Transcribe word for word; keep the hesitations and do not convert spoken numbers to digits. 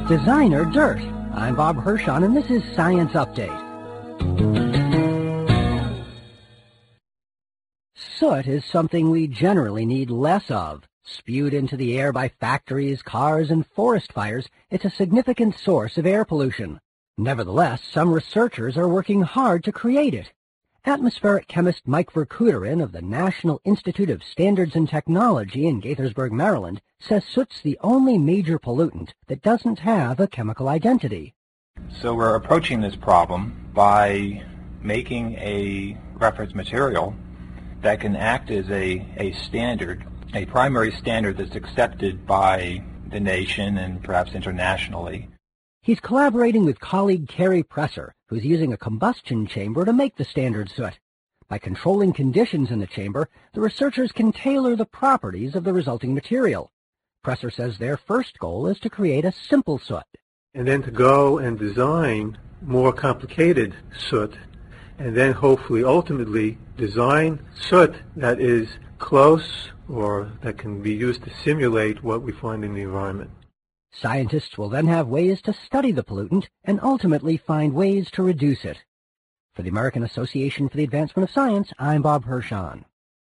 Designer Dirt. I'm Bob Hirschon, and this is Science Update. Soot is something we generally need less of. Spewed into the air by factories, cars, and forest fires, it's a significant source of air pollution. Nevertheless, some researchers are working hard to create it. Atmospheric chemist Mike Verkuterin of the National Institute of Standards and Technology in Gaithersburg, Maryland, says soot's the only major pollutant that doesn't have a chemical identity. So we're approaching this problem by making a reference material that can act as a, a standard, a primary standard that's accepted by the nation and perhaps internationally. He's collaborating with colleague Carrie Presser, who's using a combustion chamber to make the standard soot. By controlling conditions in the chamber, the researchers can tailor the properties of the resulting material. Presser says their first goal is to create a simple soot. And then to go and design more complicated soot, and then hopefully ultimately design soot that is close or that can be used to simulate what we find in the environment. Scientists will then have ways to study the pollutant and ultimately find ways to reduce it. For the American Association for the Advancement of Science, I'm Bob Hirschon.